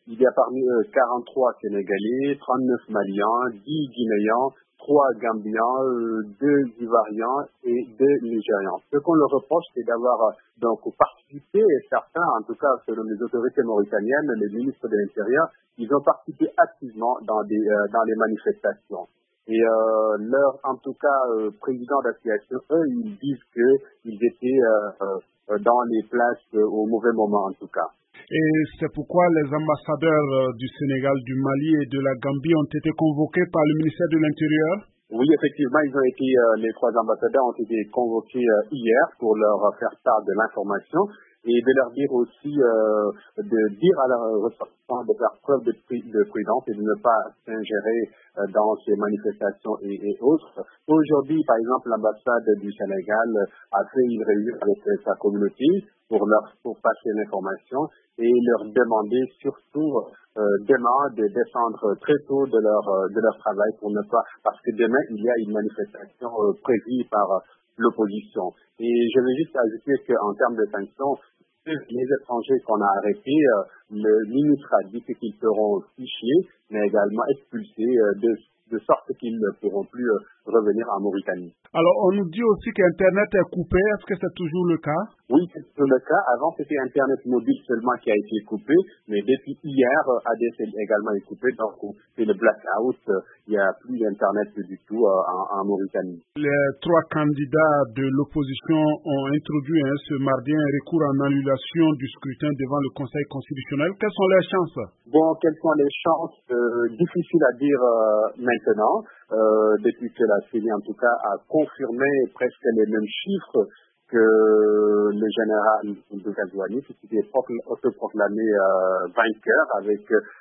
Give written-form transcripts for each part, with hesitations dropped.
Il y a parmi eux 43 Sénégalais, 39 Maliens, 10 Guinéens, 3 Gambiens, 2 Ivoiriens et 2 Nigérians. Ce qu'on leur reproche, c'est d'avoir donc participé, et certains, en tout cas selon les autorités mauritaniennes, les ministres de l'Intérieur, ils ont participé activement dans les manifestations. Et en tout cas, président d'association, eux, ils disent qu'ils étaient dans les places au mauvais moment, en tout cas. Et c'est pourquoi les ambassadeurs du Sénégal, du Mali et de la Gambie ont été convoqués par le ministère de l'Intérieur? Oui, effectivement, les 3 ambassadeurs ont été convoqués hier pour leur faire part de l'information et de leur dire aussi de dire à leurs ressortissants de faire preuve de prudence et de ne pas s'ingérer dans ces manifestations et autres. Aujourd'hui, par exemple, l'ambassade du Sénégal a fait une réunion avec sa communauté pour passer l'information et leur demander surtout demain de descendre très tôt de leur travail parce que demain il y a une manifestation prévue par l'opposition. Et je vais juste ajouter qu'en termes de sanctions, les étrangers qu'on a arrêtés, le ministre a dit qu'ils seront fichés, mais également expulsés de sorte qu'ils ne pourront plus revenir en Mauritanie. Alors, on nous dit aussi qu'Internet est coupé. Est-ce que c'est toujours le cas? Oui, c'est toujours le cas. Avant, c'était Internet mobile seulement qui a été coupé, mais depuis hier, ADSL également est coupé, donc c'est le blackout. Il n'y a plus d'Internet du tout en Mauritanie. Les 3 candidats de l'opposition ont introduit ce mardi un recours en annulation du scrutin devant le Conseil constitutionnel. Quelles sont les chances? Bon, quelles sont les chances? Difficile à dire maintenant. Depuis que la CENI, en tout cas, a confirmé presque les mêmes chiffres que le général Gazouani, qui s'était autoproclamé vainqueur avec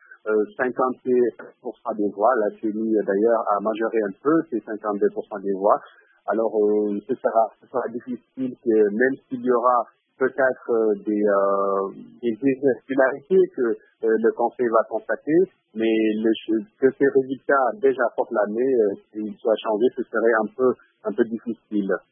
52% des voix. La CENI, d'ailleurs, a majoré un peu ces 52% des voix. Alors, ce sera difficile que, même s'il y aura peut-être des irrégularités que le Conseil va constater, mais que ces résultats déjà proclamés, s'ils soient changés, ce serait un peu difficile.